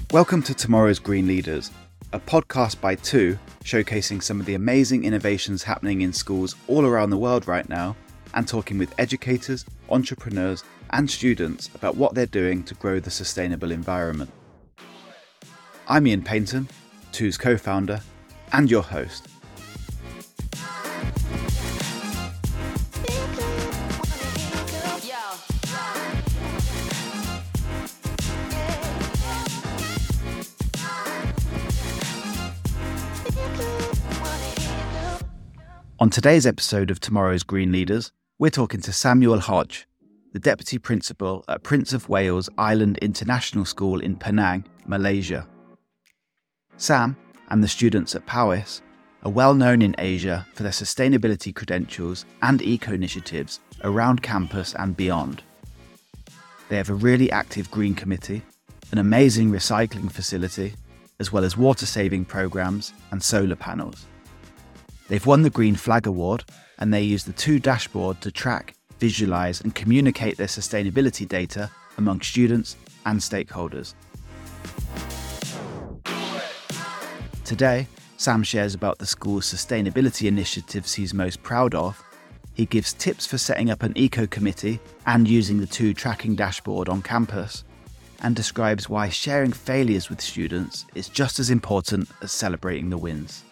Welcome to Tomorrow's Green Leaders, a podcast by Two showcasing some of the amazing innovations happening in schools all around the world right now and talking with educators, entrepreneurs and students about what they're doing to grow the sustainable environment. I'm Ian Paynton, Two's co-founder and your host. On today's episode of Tomorrow's Green Leaders, we're talking to Samuel Hodge, the Deputy Principal at Prince of Wales Island International School in Penang, Malaysia. Sam and the students at PAWIS are well known in Asia for their sustainability credentials and eco-initiatives around campus and beyond. They have a really active green committee, an amazing recycling facility, as well as water-saving programs and solar panels. They've won the Green Flag Award, and they use the Two dashboard to track, visualize, and communicate their sustainability data among students and stakeholders. Today, Sam shares about the school's sustainability initiatives he's most proud of. He gives tips for setting up an eco-committee and using the Two tracking dashboard on campus, and describes why sharing failures with students is just as important as celebrating the wins.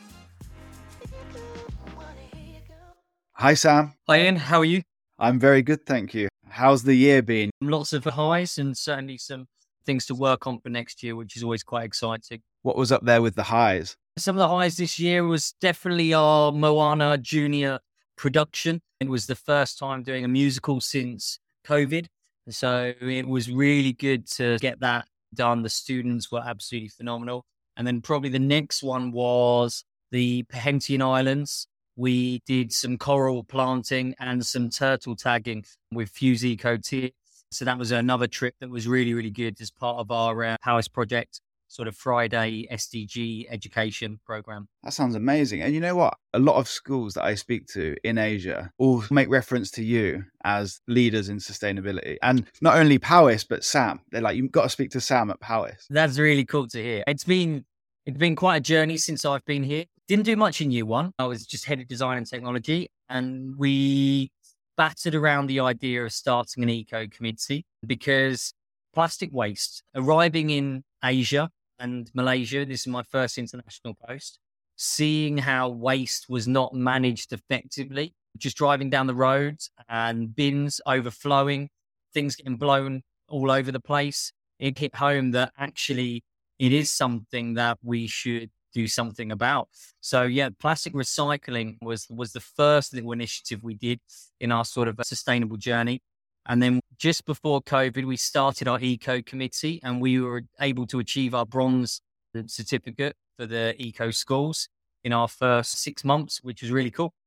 Hi, Sam. Hi, Ian. How are you? I'm very good, thank you. How's the year been? Lots of highs and certainly some things to work on for next year, which is always quite exciting. What was up there with the highs? Some of the highs this year was definitely our Moana Junior production. It was the first time doing a musical since COVID. So it was really good to get that done. The students were absolutely phenomenal. And then probably the next one was the Perhentian Islands. We did some coral planting and some turtle tagging with Fuse Eco Tier. So that was another trip that was really, really good as part of our PAWIS project, sort of Friday SDG education program. That sounds amazing. And you know what? A lot of schools that I speak to in Asia all make reference to you as leaders in sustainability. And not only PAWIS, but Sam. They're like, you've got to speak to Sam at PAWIS. That's really cool to hear. It's been quite a journey since I've been here. Didn't do much in year one. I was just head of design and technology, and we battered around the idea of starting an eco committee because plastic waste arriving in Asia and Malaysia, this is my first international post, seeing how waste was not managed effectively, just driving down the roads and bins overflowing, things getting blown all over the place. It hit home that actually it is something that we should do something about. So yeah, plastic recycling was the first little initiative we did in our sort of sustainable journey. And then just before COVID, we started our eco committee and we were able to achieve our bronze certificate for the eco schools in our first 6 months, which was really cool.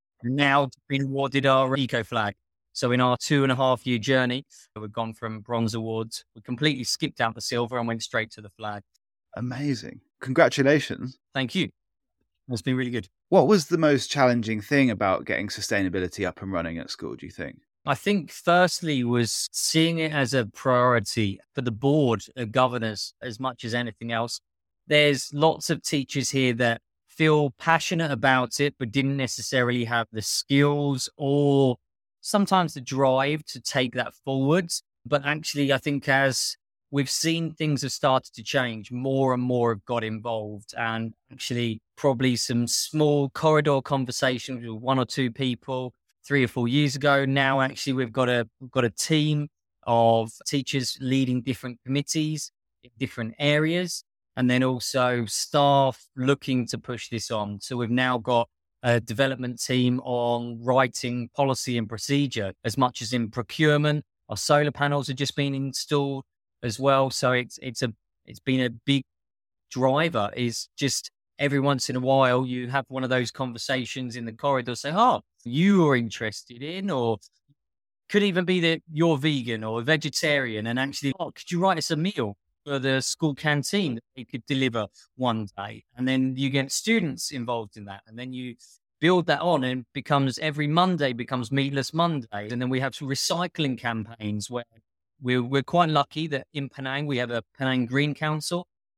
Now been awarded our eco flag. So in our 2.5 year journey, we've gone from bronze awards. We completely skipped out the silver and went straight to the flag. Amazing. Congratulations. Thank you. It's been really good. What was the most challenging thing about getting sustainability up and running at school, do you think? I think firstly was seeing it as a priority for the board of governors as much as anything else. There's lots of teachers here that feel passionate about it, but didn't necessarily have the skills or sometimes the drive to take that forwards. But actually, I think as we've seen things have started to change, more and more have got involved, and actually probably some small corridor conversations with 1 or 2 people 3 or 4 years ago. Now, actually, we've got a team of teachers leading different committees in different areas, and then also staff looking to push this on. So we've now got a development team on writing policy and procedure as much as in procurement. Our solar panels have just been installed as well. So it's been a big driver, is just every once in a while you have one of those conversations in the corridor, say, oh, you are interested in, or could even be that you're vegan or vegetarian, and actually, oh, could you write us a meal for the school canteen that they could deliver one day? And then you get students involved in that, and then you build that on and becomes every Monday becomes Meatless Monday. And then we have some recycling campaigns where we're quite lucky that in Penang, we have a Penang Green Council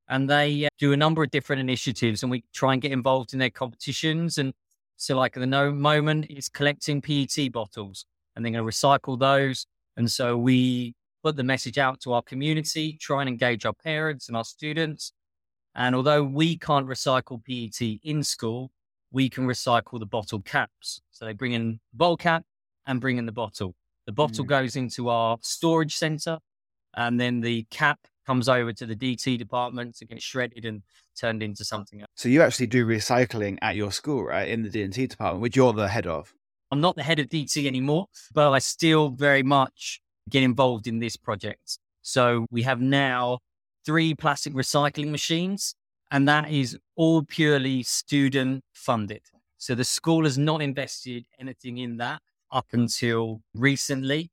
and they do a number of different initiatives, and we try and get involved in their competitions. And so like at the moment is collecting PET bottles, and they're going to recycle those. And so we put the message out to our community, try and engage our parents and our students. And although we can't recycle PET in school, we can recycle the bottle caps. So they bring in the bottle cap and bring in the bottle. The bottle goes into our storage center, and then the cap comes over to the DT department to get shredded and turned into something else. So you actually do recycling at your school, right? In the D&T department, which you're the head of. I'm not the head of DT anymore, but I still very much get involved in this project. So we have now 3 plastic recycling machines, and that is all purely student funded. So the school has not invested anything in that up until recently,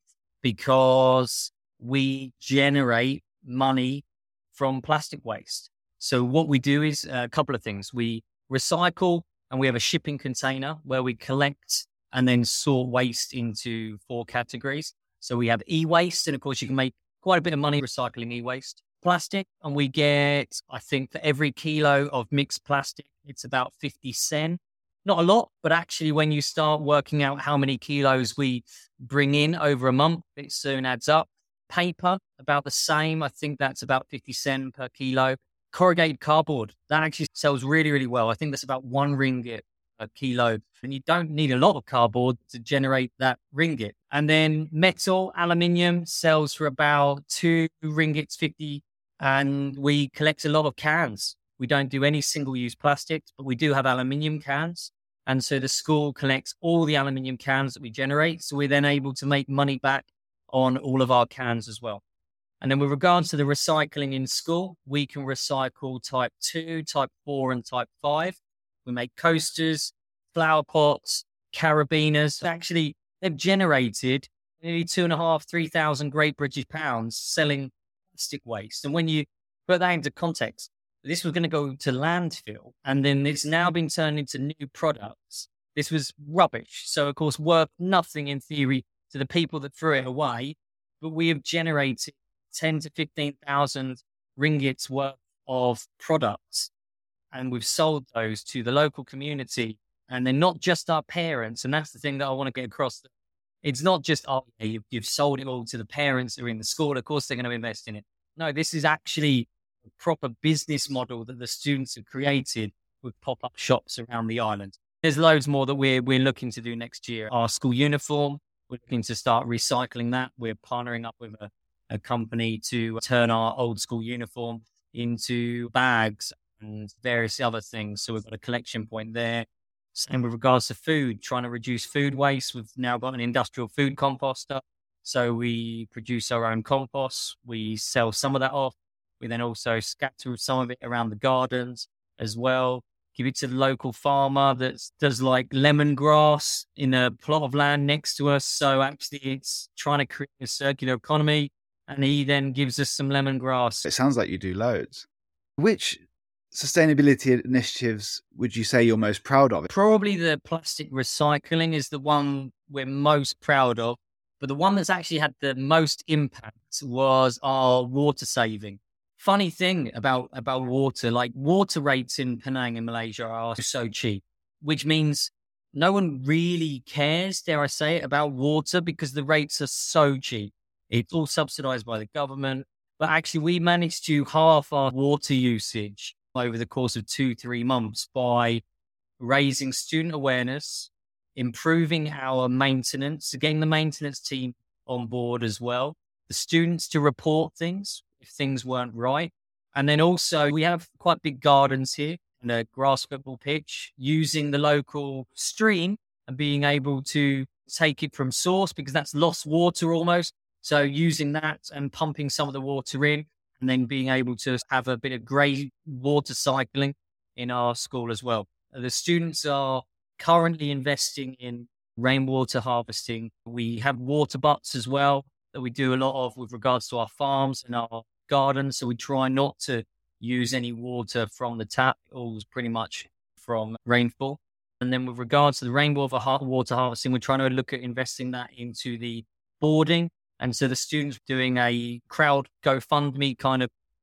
because we generate money from plastic waste. So what we do is a couple of things. We recycle, and we have a shipping container where we collect and then sort waste into 4 categories. So we have e-waste, and of course you can make quite a bit of money recycling e-waste. Plastic, and we get, I think for every kilo of mixed plastic, it's about 50 cents. Not a lot, but actually when you start working out how many kilos we bring in over a month, it soon adds up. Paper, about the same. I think that's about 50 cents per kilo. Corrugated cardboard, that actually sells really, really well. I think that's about 1 ringgit a kilo. And you don't need a lot of cardboard to generate that ringgit. And then metal, aluminium sells for about 2 ringgits 50. And we collect a lot of cans. We don't do any single-use plastics, but we do have aluminium cans. And so the school collects all the aluminium cans that we generate. So we're then able to make money back on all of our cans as well. And then with regards to the recycling in school, we can recycle type 2, type 4, and type 5. We make coasters, flower pots, carabiners. Actually, they've generated nearly 2,500, 3,000 Great British pounds selling plastic waste. And when you put that into context, this was going to go to landfill, and then it's now been turned into new products. This was rubbish. So, of course, worth nothing in theory to the people that threw it away, but we have generated 10 to 15,000 ringgits worth of products, and we've sold those to the local community. And they're not just our parents, and that's the thing that I want to get across. It's not just, oh, yeah, you've sold it all to the parents who are in the school. Of course, they're going to invest in it. No, this is actually a proper business model that the students have created with pop-up shops around the island. There's loads more that we're looking to do next year. Our school uniform, we're looking to start recycling that. We're partnering up with a company to turn our old school uniform into bags and various other things. So we've got a collection point there. Same with regards to food, trying to reduce food waste. We've now got an industrial food composter. So we produce our own compost. We sell some of that off. We then also scatter some of it around the gardens as well. Give it to the local farmer that does like lemongrass in a plot of land next to us. So actually it's trying to create a circular economy, and he then gives us some lemongrass. It sounds like you do loads. Which sustainability initiatives would you say you're most proud of? Probably the plastic recycling is the one we're most proud of, but the one that's actually had the most impact was our water saving. Funny thing about water, like water rates in Penang in Malaysia are so cheap, which means no one really cares, dare I say it, about water because the rates are so cheap. It's all subsidized by the government, but actually we managed to halve our water usage over the course of 2-3 months by raising student awareness, improving our maintenance, getting the maintenance team on board as well, the students to report things if things weren't right. And then also we have quite big gardens here and a grass football pitch, using the local stream and being able to take it from source because that's lost water almost. So using that and pumping some of the water in, and then being able to have a bit of grey water cycling in our school as well. The students are currently investing in rainwater harvesting. We have water butts as well that we do a lot of with regards to our farms and our gardens. So we try not to use any water from the tap. It all is pretty much from rainfall. And then with regards to the rainwater harvesting, we're trying to look at investing that into the boarding. And so the students doing a crowd GoFundMe kind of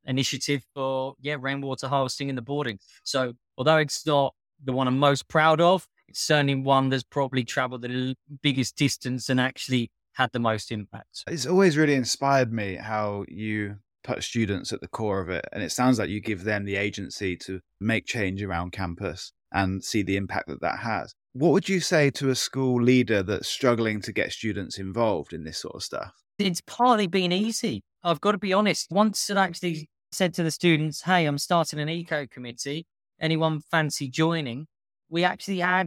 initiative for rainwater harvesting in the boarding. So although it's not the one I'm most proud of, it's certainly one that's probably traveled the biggest distance and actually had the most impact. It's always really inspired me how you put students at the core of it. And it sounds like you give them the agency to make change around campus and see the impact that that has. What would you say to a school leader that's struggling to get students involved in this sort of stuff? It's partly been easy. I've got to be honest. Once I actually said to the students, hey, I'm starting an eco committee. Anyone fancy joining? We actually had,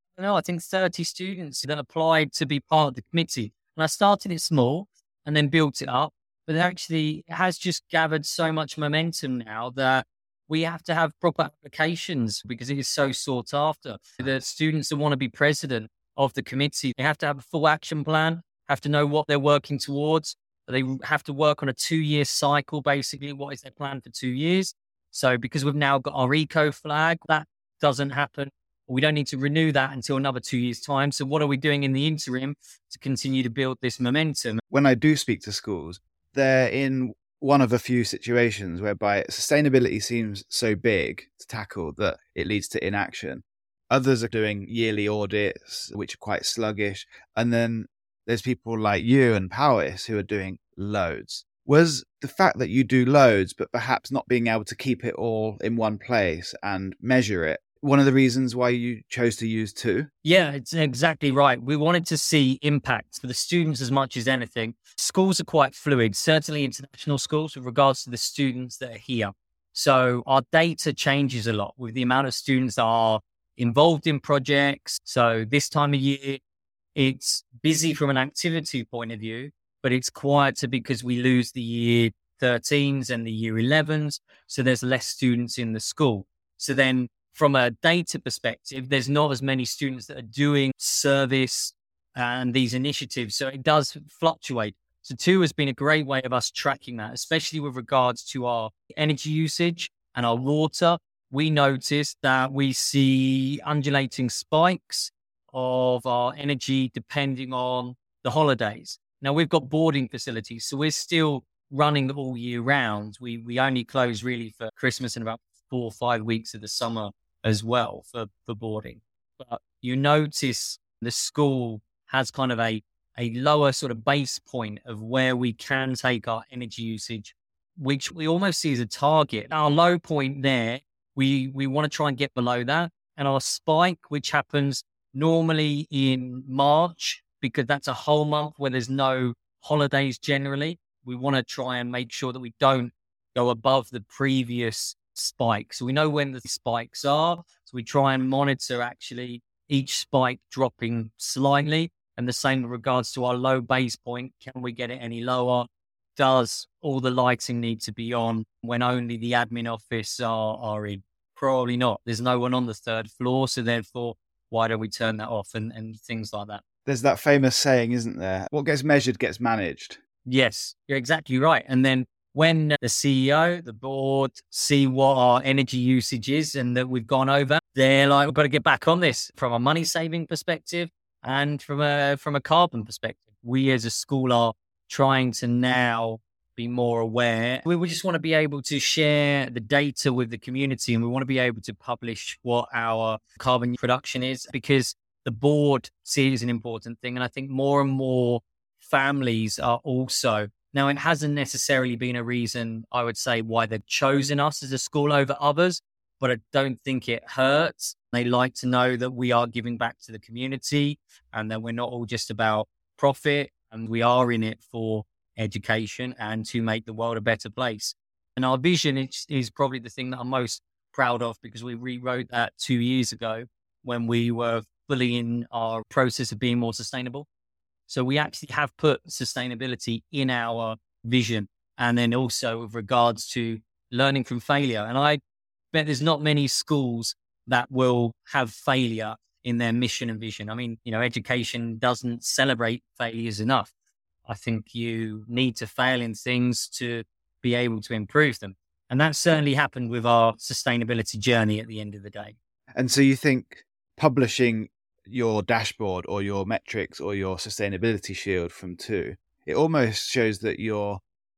I think 30 students that applied to be part of the committee. And I started it small and then built it up. But actually, it has just gathered so much momentum now that we have to have proper applications because it is so sought after. The students that want to be president of the committee, they have to have a full action plan, have to know what they're working towards. They have to work on a 2-year cycle, basically. What is their plan for 2 years? So because we've now got our eco flag, that doesn't happen. We don't need to renew that until another 2 years' time. So what are we doing in the interim to continue to build this momentum? When I do speak to schools, they're in one of a few situations whereby sustainability seems so big to tackle that it leads to inaction. Others are doing yearly audits, which are quite sluggish. And then there's people like you and Powis who are doing loads. Was the fact that you do loads, but perhaps not being able to keep it all in one place and measure it, one of the reasons why you chose to use two? Yeah, it's exactly right. We wanted to see impact for the students as much as anything. Schools are quite fluid, certainly international schools with regards to the students that are here. So our data changes a lot with the amount of students that are involved in projects. So this time of year, it's busy from an activity point of view, but it's quieter because we lose the year 13s and the year 11s. So there's less students in the school. So then from a data perspective, there's not as many students that are doing service and these initiatives. So it does fluctuate. So 2 has been a great way of us tracking that, especially with regards to our energy usage and our water. We noticed that we see undulating spikes of our energy depending on the holidays. Now we've got boarding facilities, so we're still running all year round. We only close really for Christmas and about 4 or 5 weeks of the summer as well for boarding. But you notice the school has kind of a lower sort of base point of where we can take our energy usage, which we almost see as a target. Our low point there, we want to try and get below that. And our spike, which happens normally in March, because that's a whole month where there's no holidays generally, we want to try and make sure that we don't go above the previous spike. So we know when the spikes are. So we try and monitor actually each spike dropping slightly. And the same with regards to our low base point. Can we get it any lower? Does all the lighting need to be on when only the admin office are in? Probably not. There's no one on the 3rd floor. So therefore, why don't we turn that off and things like that? There's that famous saying, isn't there? What gets measured gets managed. Yes, you're exactly right. And then when the CEO, the board see what our energy usage is and that we've gone over, they're like, we've got to get back on this from a money saving perspective and from a carbon perspective. We as a school are trying to now be more aware. We just want to be able to share the data with the community, and we want to be able to publish what our carbon production is, because the board sees it as an important thing. And I think more and more families are also, now it hasn't necessarily been a reason, I would say, why they've chosen us as a school over others, but I don't think it hurts. They like to know that we are giving back to the community and that we're not all just about profit, and we are in it for education and to make the world a better place. And our vision is probably the thing that I'm most proud of, because we rewrote that 2 years ago when we were fully in our process of being more sustainable. So we actually have put sustainability in our vision, and then also with regards to learning from failure. And I bet there's not many schools that will have failure in their mission and vision. I mean, education doesn't celebrate failures enough. I think you need to fail in things to be able to improve them. And that certainly happened with our sustainability journey at the end of the day. And so you think publishing your dashboard or your metrics or your sustainability shield from 2, it almost shows that you're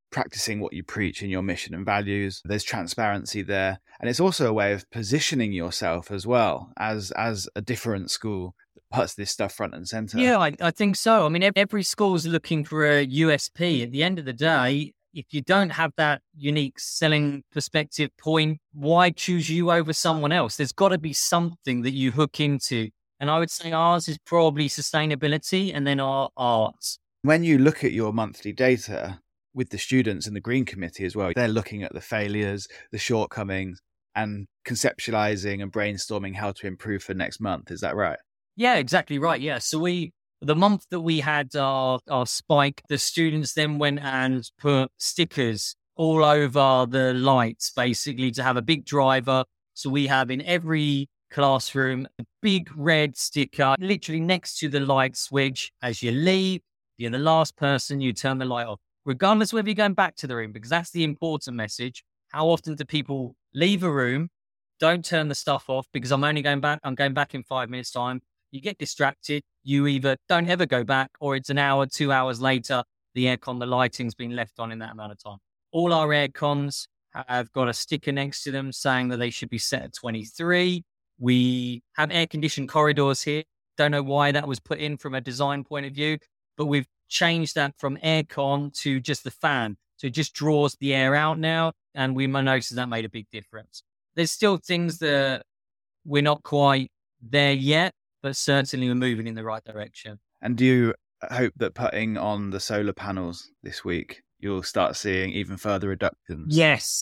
practicing what you preach in your mission and values. There's transparency there. And it's also a way of positioning yourself as well as a different school that puts this stuff front and center. Yeah, I think so. I mean, every school's looking for a USP. At the end of the day, if you don't have that unique selling perspective point, why choose you over someone else? There's got to be something that you hook into. And I would say ours is probably sustainability and then our arts. When you look at your monthly data with the students and the Green Committee as well, they're looking at the failures, the shortcomings, and conceptualizing and brainstorming how to improve for next month. Is that right? Yeah, exactly right. Yeah. So the month that we had our spike, the students then went and put stickers all over the lights, basically to have a big driver. So we have in every classroom a big red sticker, literally next to the light switch. As you leave, you're the last person, you turn the light off, regardless of whether you're going back to the room, because that's the important message. How often do people leave a room, don't turn the stuff off because I'm going back in 5 minutes time. You get distracted. You either don't ever go back or it's an hour, 2 hours later, the aircon, the lighting's been left on in that amount of time. All our aircons have got a sticker next to them saying that they should be set at 23. We have air-conditioned corridors here. Don't know why that was put in from a design point of view, but we've changed that from aircon to just the fan. So it just draws the air out now, and we noticed that made a big difference. There's still things that we're not quite there yet, but certainly we're moving in the right direction. And do you hope that putting on the solar panels this week, you'll start seeing even further reductions? Yes.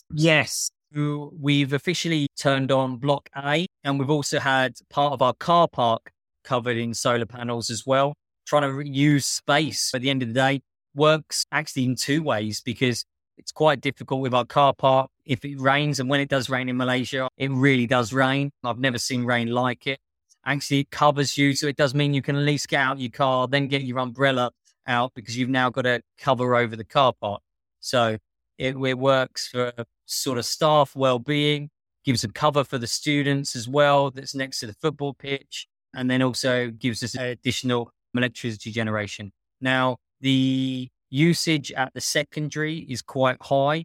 We've officially turned on Block A, and we've also had part of our car park covered in solar panels as well. Trying to reuse space at the end of the day works actually in two ways, because it's quite difficult with our car park. If it rains, and when it does rain in Malaysia, it really does rain. I've never seen rain like it. Actually, it covers you, so it does mean you can at least get out your car, then get your umbrella out, because you've now got to cover over the car park. So it works for sort of staff well-being, gives a cover for the students as well that's next to the football pitch, and then also gives us additional electricity generation. Now, the usage at the secondary is quite high.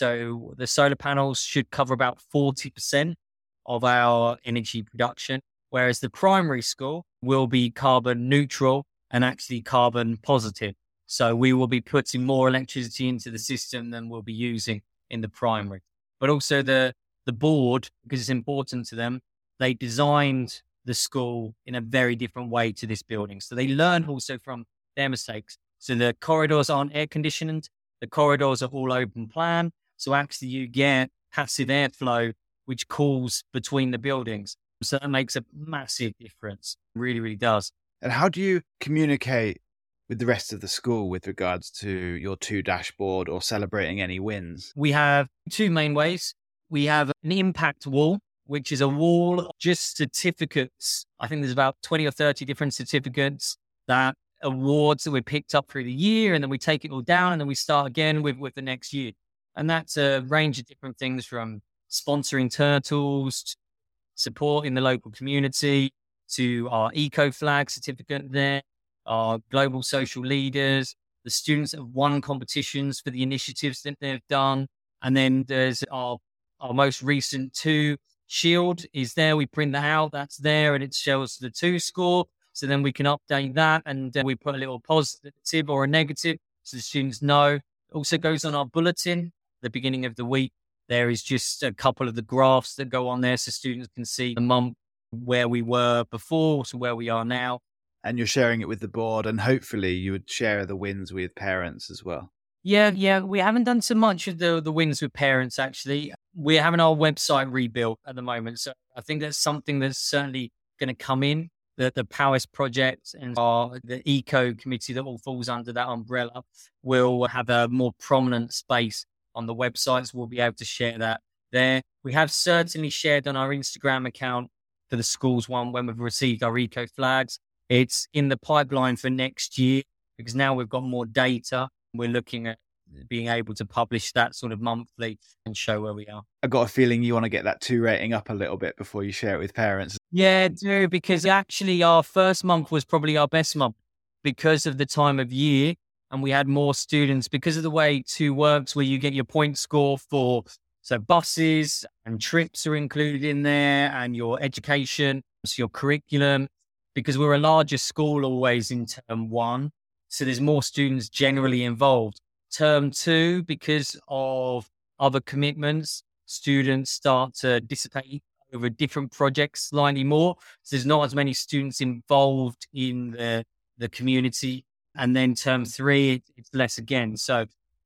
So the solar panels should cover about 40% of our energy production, whereas the primary school will be carbon neutral and actually carbon positive. So we will be putting more electricity into the system than we'll be using in the primary. But also the board, because it's important to them, they designed the school in a very different way to this building. So they learn also from their mistakes. So the corridors aren't air conditioned. The corridors are all open plan. So actually you get passive airflow, which cools between the buildings. So that makes a massive difference. It really, really does. And how do you communicate with the rest of the school with regards to your 2 dashboard or celebrating any wins? We have two main ways. We have an impact wall, which is a wall of just certificates. I think there's about 20 or 30 different certificates, that awards that we picked up through the year, and then we take it all down and then we start again with the next year. And that's a range of different things, from sponsoring turtles, supporting the local community, to our eco flag certificate there, our global social leaders, the students that have won competitions for the initiatives that they've done. And then there's our most recent 2 shield is there. We print that out, that's there, and it shows the 2 score. So then we can update that, and we put a little positive or a negative so the students know. It also goes on our bulletin at the beginning of the week. There is just a couple of the graphs that go on there so students can see the month, where we were before to where we are now. And you're sharing it with the board, and hopefully you would share the wins with parents as well. Yeah. We haven't done so much of the wins with parents, actually. We're having our website rebuilt at the moment. So I think that's something that's certainly going to come in. The Powis project and the eco committee that all falls under that umbrella will have a more prominent space on the websites. We'll be able to share that there. We have certainly shared on our Instagram account for the schools one when we've received our eco flags. It's in the pipeline for next year, because now we've got more data. We're looking at being able to publish that sort of monthly and show where we are. I've got a feeling you want to get that 2 rating up a little bit before you share it with parents. Yeah, I do, because actually our first month was probably our best month because of the time of year. and we had more students because of the way 2 works, where you get your point score for, so buses and trips are included in there, and your education, so your curriculum, because we're a larger school always in term 1. So there's more students generally involved. Term 2, because of other commitments, students start to dissipate over different projects slightly more. So there's not as many students involved in the community. And then term 3, it's less again. So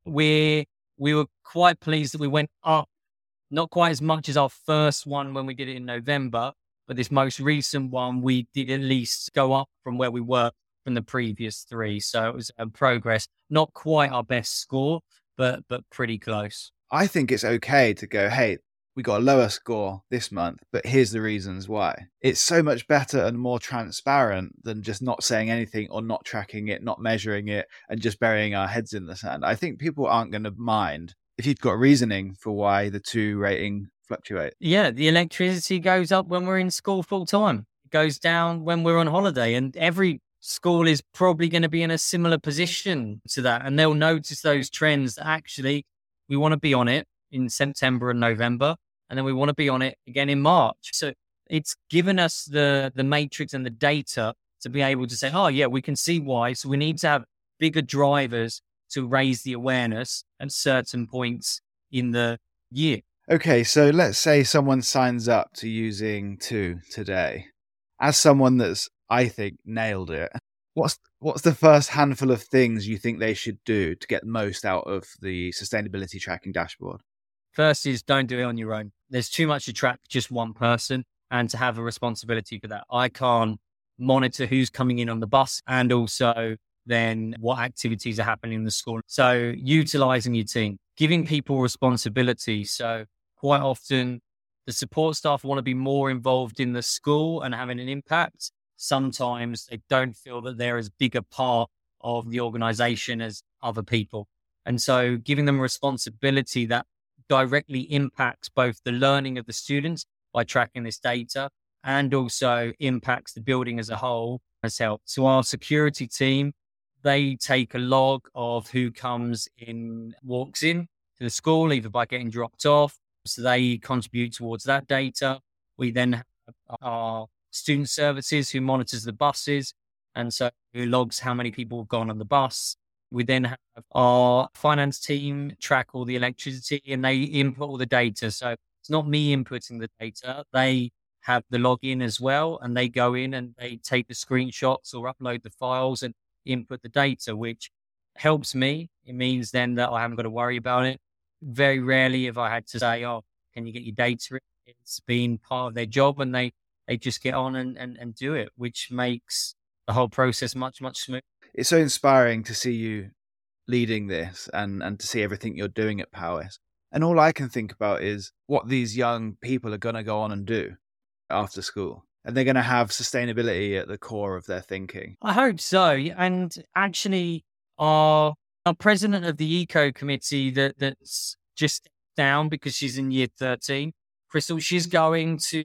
we were quite pleased that we went up, not quite as much as our first one when we did it in November, but this most recent one, we did at least go up from where we were from the previous 3. So it was a progress, not quite our best score, but pretty close. I think it's okay to go, hey, we got a lower score this month, but here's the reasons why. It's so much better and more transparent than just not saying anything or not tracking it, not measuring it, and just burying our heads in the sand. I think people aren't going to mind if you've got reasoning for why the 2 rating fluctuate. Yeah, the electricity goes up when we're in school full time. It goes down when we're on holiday, and every school is probably going to be in a similar position to that. And they'll notice those trends that actually we want to be on it in September and November, and then we want to be on it again in March. So it's given us the matrix and the data to be able to say, oh yeah, we can see why. So we need to have bigger drivers to raise the awareness at certain points in the year. Okay, so let's say someone signs up to using 2 today. As someone that's, I think, nailed it, what's the first handful of things you think they should do to get the most out of the sustainability tracking dashboard? First is, don't do it on your own. There's too much to track just one person, and to have a responsibility for that. I can't monitor who's coming in on the bus, and also then what activities are happening in the school. So utilizing your team, giving people responsibility. So quite often the support staff want to be more involved in the school and having an impact. Sometimes they don't feel that they're as big a part of the organization as other people. And so giving them responsibility that directly impacts both the learning of the students by tracking this data, and also impacts the building as a whole, has helped. So our security team, they take a log of who comes in, walks in to the school, either by getting dropped off. So they contribute towards that data. We then have our student services who monitors the buses, and so who logs how many people have gone on the bus. We then have our finance team track all the electricity, and they input all the data. So it's not me inputting the data. They have the login as well, and they go in and they take the screenshots or upload the files and input the data, which helps me. It means then that I haven't got to worry about it. Very rarely have I had to say, oh, can you get your data in? It's been part of their job, and they just get on and do it, which makes the whole process much, much smoother. It's so inspiring to see you leading this and to see everything you're doing at Powys. And all I can think about is what these young people are going to go on and do after school. And they're going to have sustainability at the core of their thinking. I hope so. And actually, our president of the eco committee that's just down because she's in year 13, Crystal, she's going to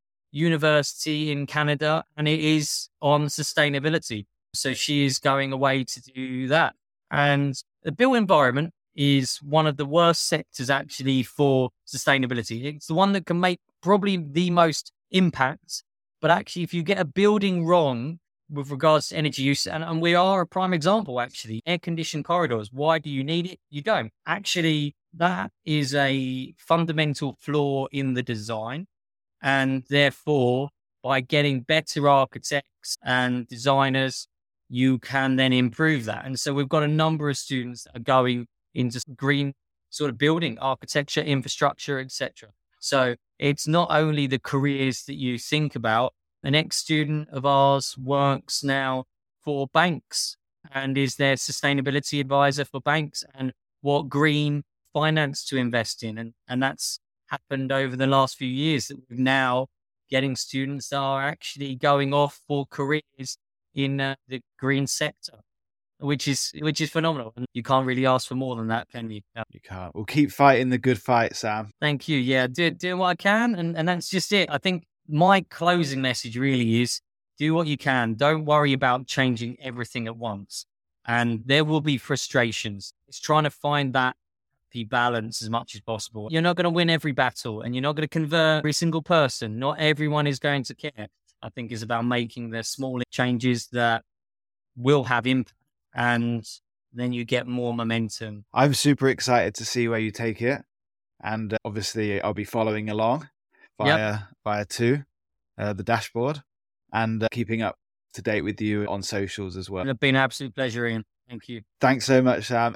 university in Canada, and it is on sustainability. So she is going away to do that. And the built environment is one of the worst sectors actually for sustainability. It's the one that can make probably the most impact. But actually, if you get a building wrong with regards to energy use, and we are a prime example, actually, air-conditioned corridors, why do you need it? You don't. Actually, that is a fundamental flaw in the design. And therefore, by getting better architects and designers, you can then improve that. And so we've got a number of students that are going into green sort of building, architecture, infrastructure, etc. So it's not only the careers that you think about. An ex-student of ours works now for banks and is their sustainability advisor for banks and what green finance to invest in. And that's happened over the last few years, that we're now getting students that are actually going off for careers in the green sector, which is phenomenal. And you can't really ask for more than that, can you? No. You can't. We'll keep fighting the good fight, Sam. Thank you. Yeah, do what I can. And that's just it. I think my closing message really is do what you can. Don't worry about changing everything at once. And there will be frustrations. It's trying to find that the balance as much as possible. You're not going to win every battle, and you're not going to convert every single person. Not everyone is going to care. I think it's about making the small changes that will have impact, and then you get more momentum. I'm super excited to see where you take it. And obviously I'll be following along via the dashboard, and keeping up to date with you on socials as well. It's been an absolute pleasure, Ian. Thank you. Thanks so much, Sam.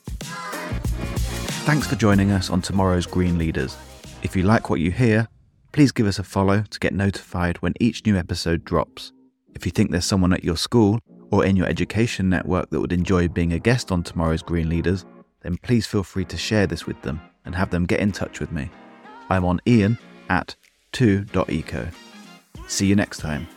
Thanks for joining us on tomorrow's Green Leaders. If you like what you hear, please give us a follow to get notified when each new episode drops. If you think there's someone at your school or in your education network that would enjoy being a guest on tomorrow's Green Leaders, then please feel free to share this with them and have them get in touch with me. I'm on Ian at 2.eco. See you next time.